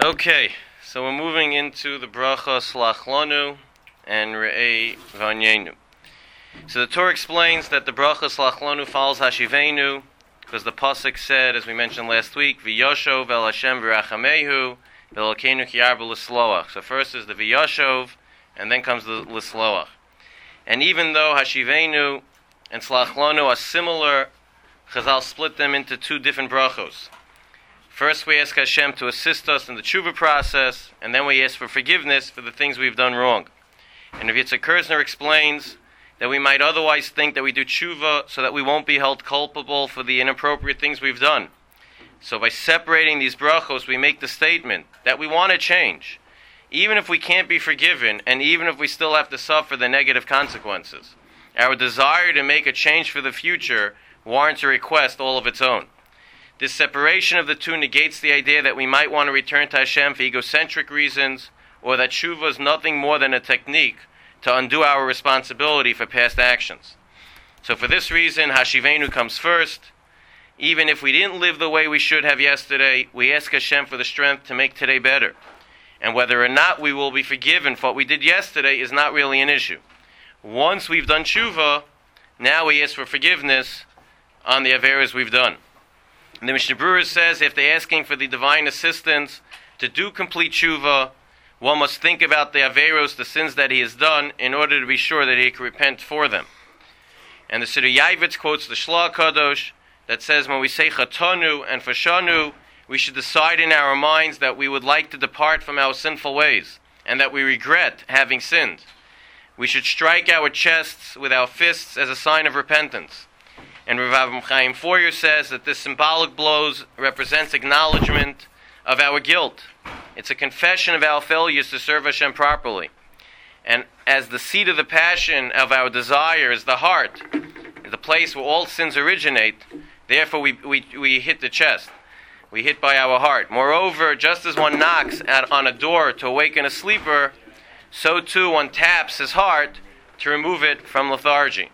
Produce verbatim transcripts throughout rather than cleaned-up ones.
Okay, so we're moving into the bracha Slach Lanu and Re'ei Vanyenu. So the Torah explains that the bracha Slach Lanu follows Hashivenu, because the pasuk said, as we mentioned last week, V'yashov el Hashem v'rachamehu v'elokenu ki arba l'sloach. So first is the V'yashov, and then comes the l'sloach. And even though Hashivenu and Slach Lanu are similar, Chazal split them into two different brachos. First, we ask Hashem to assist us in the tshuva process, and then we ask for forgiveness for the things we've done wrong. And Rav Yitzchak Kerzner explains that we might otherwise think that we do tshuva so that we won't be held culpable for the inappropriate things we've done. So by separating these brachos, we make the statement that we want to change, even if we can't be forgiven, and even if we still have to suffer the negative consequences. Our desire to make a change for the future warrants a request all of its own. This separation of the two negates the idea that we might want to return to Hashem for egocentric reasons, or that tshuva is nothing more than a technique to undo our responsibility for past actions. So for this reason, Hashivenu comes first. Even if we didn't live the way we should have yesterday, we ask Hashem for the strength to make today better. And whether or not we will be forgiven for what we did yesterday is not really an issue. Once we've done tshuva, now we ask for forgiveness on the averos we've done. And the Mishnah Berurah says, if they're asking for the divine assistance to do complete tshuva, one must think about the averos, the sins that he has done, in order to be sure that he can repent for them. And the Siddur Yavitz quotes the Shla Kadosh that says, when we say chatanu and fashanu, we should decide in our minds that we would like to depart from our sinful ways, and that we regret having sinned. We should strike our chests with our fists as a sign of repentance. And Rav Avram Chaim Foyer says that this symbolic blows represents acknowledgement of our guilt. It's a confession of our failures to serve Hashem properly. And as the seat of the passion of our desire is the heart, the place where all sins originate, therefore we, we, we hit the chest. We hit by our heart. Moreover, just as one knocks at, on a door to awaken a sleeper, so too one taps his heart to remove it from lethargy.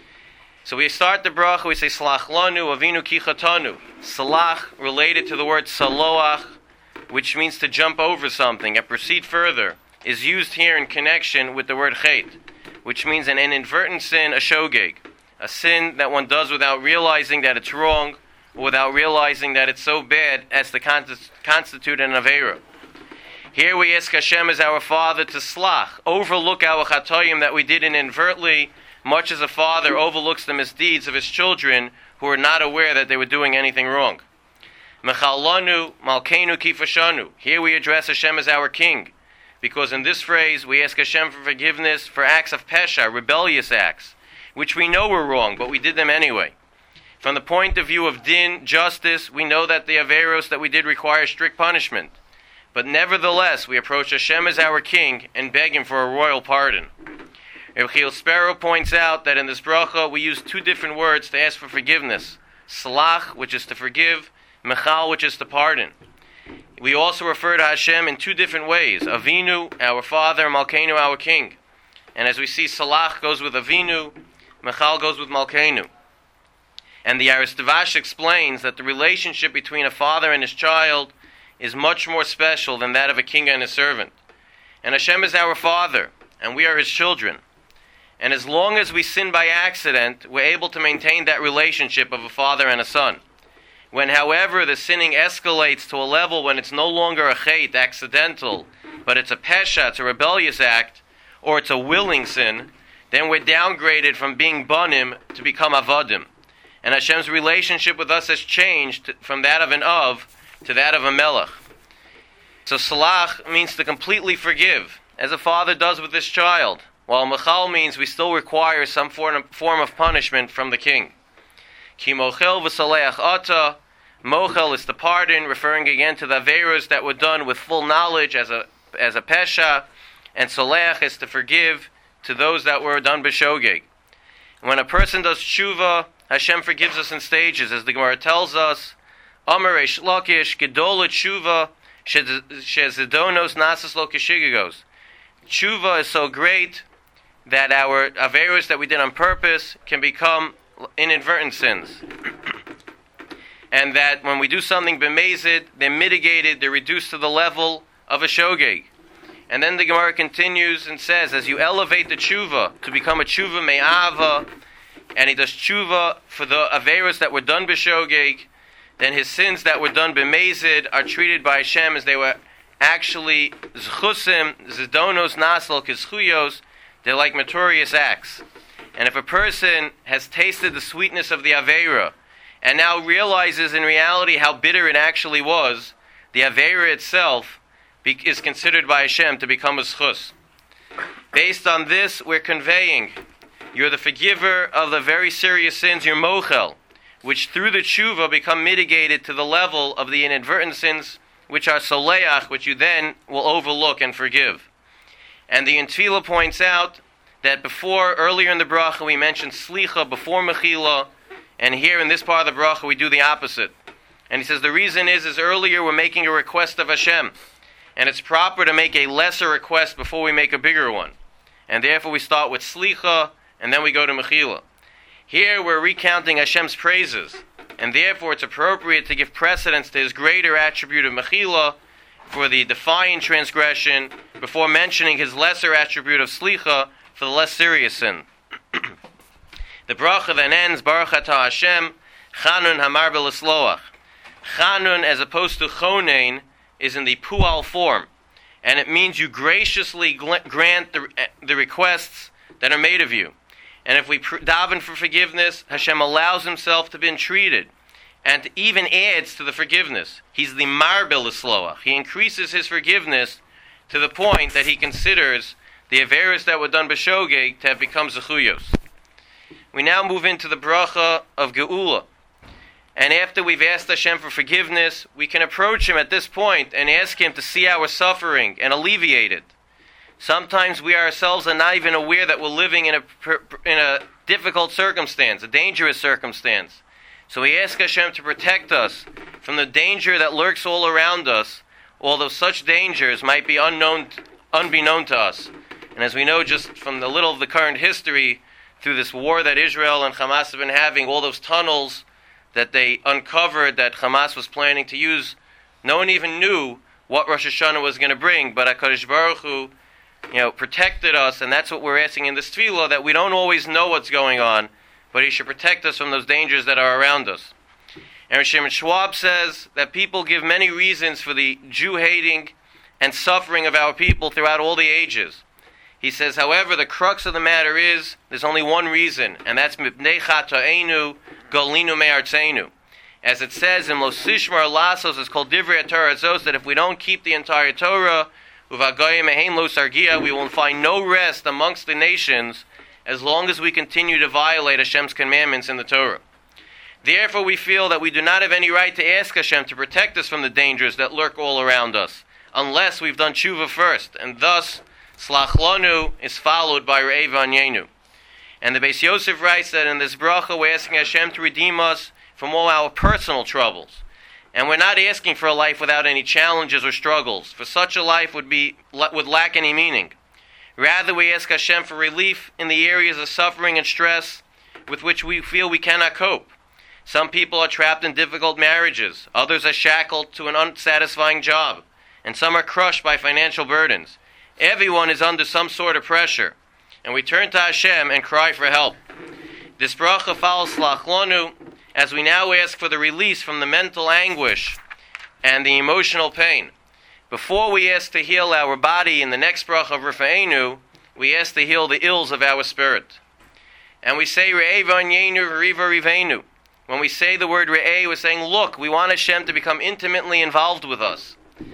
So we start the bracha, we say Slach Lanu, Avinu Ki Chatanu. Salach, related to the word Saloach, which means to jump over something and proceed further, is used here in connection with the word Chet, which means an inadvertent sin, a shogeg, a sin that one does without realizing that it's wrong, or without realizing that it's so bad as to constitute an Aveira. Here we ask Hashem as our Father to slach, overlook our chatoyim that we did inadvertently, much as a father overlooks the misdeeds of his children who are not aware that they were doing anything wrong. Mechal lanu, malkeinu kifashanu. Here we address Hashem as our King, because in this phrase we ask Hashem for forgiveness for acts of pesha, rebellious acts, which we know were wrong, but we did them anyway. From the point of view of din, justice, we know that the averos that we did require strict punishment. But nevertheless, we approach Hashem as our King and beg Him for a royal pardon. Reb Chiyil Sparrow points out that in this bracha we use two different words to ask for forgiveness. Slach, which is to forgive, Mechal, which is to pardon. We also refer to Hashem in two different ways. Avinu, our Father, Malkeinu, our King. And as we see, Salach goes with Avinu, Mechal goes with Malkeinu. And the Aris Devash explains that the relationship between a father and his child is much more special than that of a king and his servant. And Hashem is our Father, and we are His children. And as long as we sin by accident, we're able to maintain that relationship of a father and a son. When, however, the sinning escalates to a level when it's no longer a chet, accidental, but it's a pesha, it's a rebellious act, or it's a willing sin, then we're downgraded from being banim to become avadim. And Hashem's relationship with us has changed from that of an of to that of a melech. So salach means to completely forgive, as a father does with his child, while mechal means we still require some form of punishment from the king. Ki mochel v'saleach ata, mochel is to pardon, referring again to the averos that were done with full knowledge as a as a pesha, and saleach is to forgive to those that were done b'shogeg. When a person does tshuva, Hashem forgives us in stages, as the Gemara tells us, Amar Reish Lakish, Gedola Tshuva, Shezidonos Nasas Lo Kishigigos. Tshuva is so great that our averos that we did on purpose can become inadvertent sins. and that when we do something b'mezid, they're mitigated, they're reduced to the level of a shogeg. And then the Gemara continues and says, as you elevate the tshuva to become a tshuva me'ava, and he does tshuva for the averos that were done b'shogeg, then his sins that were done b'mezid are treated by Hashem as they were actually zchusim, zidonos, nasal, kizchuyos. They're like meritorious acts. And if a person has tasted the sweetness of the avera and now realizes in reality how bitter it actually was, the avera itself is considered by Hashem to become a zchus. Based on this, we're conveying, you're the forgiver of the very serious sins, you're mochel, which through the tshuva become mitigated to the level of the inadvertent sins, which are soleach, which you then will overlook and forgive. And the Tefillah points out that before, earlier in the bracha, we mentioned slicha before mechila, and here in this part of the bracha, we do the opposite. And he says the reason is, is earlier we're making a request of Hashem, and it's proper to make a lesser request before we make a bigger one. And therefore we start with slicha, and then we go to mechila. Here we're recounting Hashem's praises, and therefore it's appropriate to give precedence to his greater attribute of mechila for the defiant transgression before mentioning his lesser attribute of slicha for the less serious sin. The bracha then ends, Baruch atah Hashem, Chanun hamar b'lisloach. Chanun, as opposed to chonein, is in the pual form, and it means you graciously grant the, the requests that are made of you. And if we pr- daven for forgiveness, Hashem allows himself to be entreated, and even adds to the forgiveness. He's the mar b'lisloach. He increases his forgiveness to the point that he considers the averos that were done b'shogeg to have become zechuyos. We now move into the bracha of Geula. And after we've asked Hashem for forgiveness, we can approach him at this point and ask him to see our suffering and alleviate it. Sometimes we ourselves are not even aware that we're living in a in a difficult circumstance, a dangerous circumstance. So we ask Hashem to protect us from the danger that lurks all around us, although such dangers might be unknown, unbeknown to us. And as we know just from the little of the current history, through this war that Israel and Hamas have been having, all those tunnels that they uncovered that Hamas was planning to use, no one even knew what Rosh Hashanah was going to bring, but HaKadosh Baruch Hu, you know, protected us, and that's what we're asking in this tefillah, that we don't always know what's going on, but he should protect us from those dangers that are around us. And Shimon Schwab says that people give many reasons for the Jew-hating and suffering of our people throughout all the ages. He says, however, the crux of the matter is, there's only one reason, and that's Mipnei Chato'enu Golinu Me'artzenu. As it says in Lo Sishmar Lasos, it's called Divrei Torah Zos, that if we don't keep the entire Torah, Uvagayim Mehem Lo Sargia, we will find no rest amongst the nations as long as we continue to violate Hashem's commandments in the Torah. Therefore, we feel that we do not have any right to ask Hashem to protect us from the dangers that lurk all around us, unless we've done tshuva first, and thus Slach Lanu is followed by Re'ei V'Anyenu. And the Beis Yosef writes that in this bracha we're asking Hashem to redeem us from all our personal troubles. And we're not asking for a life without any challenges or struggles, for such a life would be would lack any meaning. Rather, we ask Hashem for relief in the areas of suffering and stress with which we feel we cannot cope. Some people are trapped in difficult marriages, others are shackled to an unsatisfying job, and some are crushed by financial burdens. Everyone is under some sort of pressure, and we turn to Hashem and cry for help. This bracha follows Slach Lanu, as we now ask for the release from the mental anguish and the emotional pain. Before we ask to heal our body in the next bracha of Rifa'enu, we ask to heal the ills of our spirit. And we say Re'ei V'Anyenu V'Riva Rivenu. When we say the word Re'ei, we're saying, look, we want Hashem to become intimately involved with us.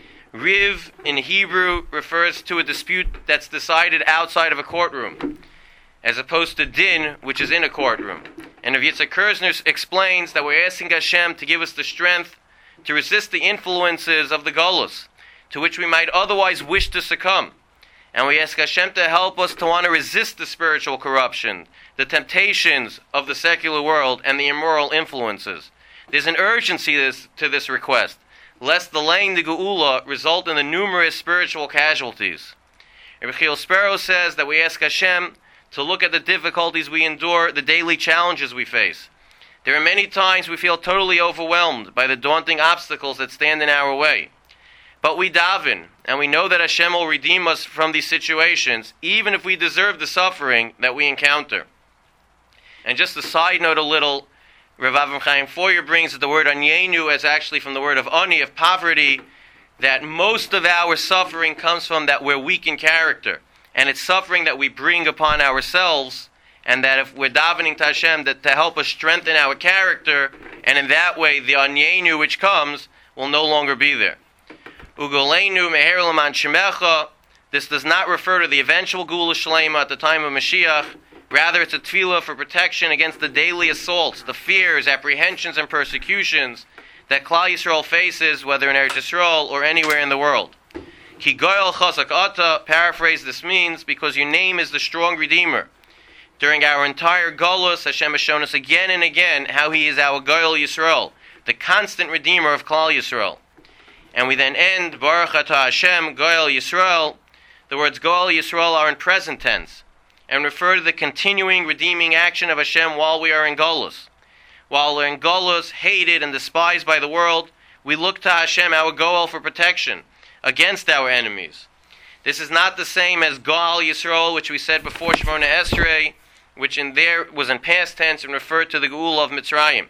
Riv in Hebrew refers to a dispute that's decided outside of a courtroom, as opposed to din, which is in a courtroom. And Rav Yitzchak Kerzner explains that we're asking Hashem to give us the strength to resist the influences of the Golus, to which we might otherwise wish to succumb. And we ask Hashem to help us to want to resist the spiritual corruption, the temptations of the secular world, and the immoral influences. There's an urgency to this, to this request, lest delaying the Geula result in the numerous spiritual casualties. Rabbi Chil Sparrow says that we ask Hashem to look at the difficulties we endure, the daily challenges we face. There are many times we feel totally overwhelmed by the daunting obstacles that stand in our way. But we daven, and we know that Hashem will redeem us from these situations, even if we deserve the suffering that we encounter. And just a side note a little, Rav Avram Chaim Foyer brings that the word anyenu is actually from the word of ani, of poverty, that most of our suffering comes from that we're weak in character. And it's suffering that we bring upon ourselves, and that if we're davening to Hashem that to help us strengthen our character, and in that way the anyenu which comes will no longer be there. Ugolenu meher l'man shemecha. This does not refer to the eventual Geula Shlema at the time of Mashiach. Rather, it's a tefillah for protection against the daily assaults, the fears, apprehensions, and persecutions that Klal Yisrael faces, whether in Eretz Yisrael or anywhere in the world. Ki goyel chazak ata, paraphrase this means, because your name is the strong Redeemer. During our entire Golus, Hashem has shown us again and again how He is our Goyel Yisrael, the constant Redeemer of Klal Yisrael. And we then end, Baruch Atah Hashem, Goyel Yisrael. The words Goyel Yisrael are in present tense, and refer to the continuing redeeming action of Hashem while we are in Golus. While we're in Golus, hated and despised by the world, we look to Hashem, our Goel, for protection against our enemies. This is not the same as Goel Yisrael, which we said before Shemona Esrei, which in there was in past tense and referred to the Geula of Mitzrayim.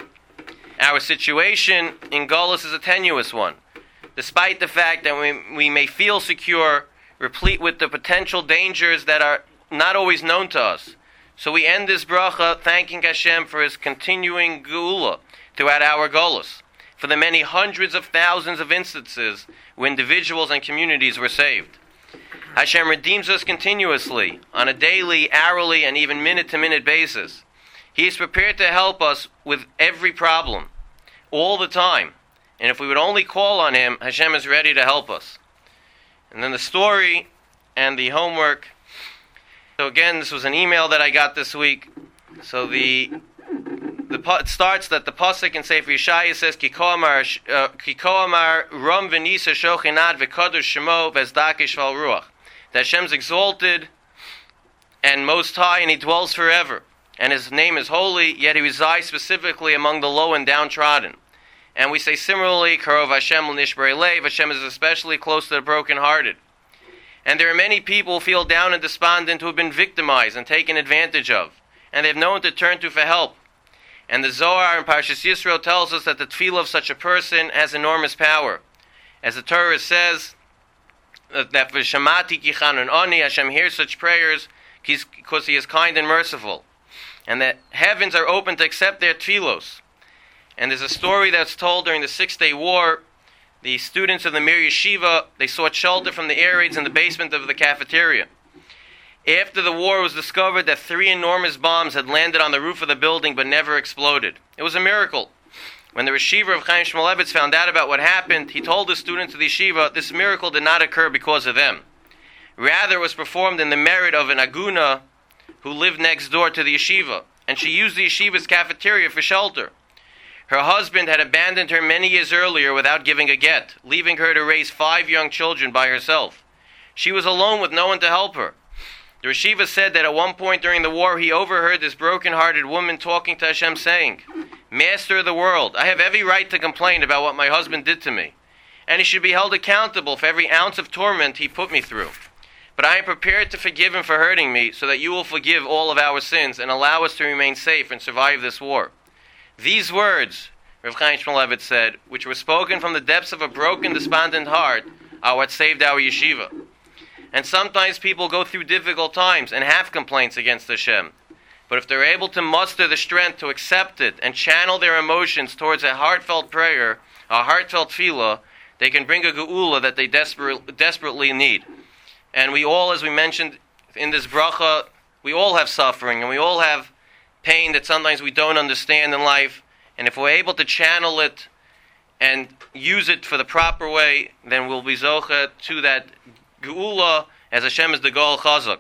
Our situation in Golus is a tenuous one. Despite the fact that we, we may feel secure, replete with the potential dangers that are not always known to us. So we end this bracha thanking Hashem for His continuing geula throughout our golus, for the many hundreds of thousands of instances where individuals and communities were saved. Hashem redeems us continuously, on a daily, hourly, and even minute-to-minute basis. He is prepared to help us with every problem, all the time. And if we would only call on Him, Hashem is ready to help us. And then the story and the homework. So again, this was an email that I got this week. So the the it starts that the pasuk in Sefer Yeshaya says, Kiko amar Kiko amar ram v'nisa shochinad v'kadosh shemo v'ezdakish val ruach. That Hashem's exalted and most high, and He dwells forever. And His name is holy, yet He resides specifically among the low and downtrodden. And we say similarly, Karov Hashem l'nishbarei leiv, Hashem is especially close to the brokenhearted. And there are many people who feel down and despondent who have been victimized and taken advantage of, and they have no one to turn to for help. And the Zohar in Parshas Yisro tells us that the tefillah of such a person has enormous power. As the Torah says, that for Shamati Kichanun Ani, Hashem hears such prayers because He is kind and merciful. And that heavens are open to accept their tefillos. And there's a story that's told during the Six-Day War. The students of the Mir Yeshiva, they sought shelter from the air raids in the basement of the cafeteria. After the war, it was discovered that three enormous bombs had landed on the roof of the building but never exploded. It was a miracle. When the Yeshiva of Chaim Shmulevitz found out about what happened, he told the students of the Yeshiva this miracle did not occur because of them. Rather, it was performed in the merit of an Aguna who lived next door to the Yeshiva, and she used the Yeshiva's cafeteria for shelter. Her husband had abandoned her many years earlier without giving a get, leaving her to raise five young children by herself. She was alone with no one to help her. The Yeshiva said that at one point during the war he overheard this broken-hearted woman talking to Hashem saying, Master of the world, I have every right to complain about what my husband did to me, and he should be held accountable for every ounce of torment he put me through. But I am prepared to forgive him for hurting me so that you will forgive all of our sins and allow us to remain safe and survive this war. These words, Rav Chaim Shmulevitz said, which were spoken from the depths of a broken, despondent heart, are what saved our yeshiva. And sometimes people go through difficult times and have complaints against Hashem. But if they're able to muster the strength to accept it and channel their emotions towards a heartfelt prayer, a heartfelt tefillah, they can bring a geula that they desperate, desperately need. And we all, as we mentioned in this bracha, we all have suffering and we all have pain that sometimes we don't understand in life, and if we're able to channel it and use it for the proper way, then we'll be zocha to that geula, as Hashem is the Goel Chazak.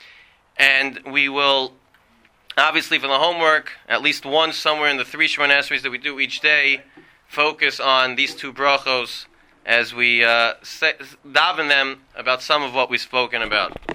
And we will, obviously for the homework, at least once somewhere in the three Shemona Esreis that we do each day, focus on these two brachos as we uh, say, daven them about some of what we've spoken about.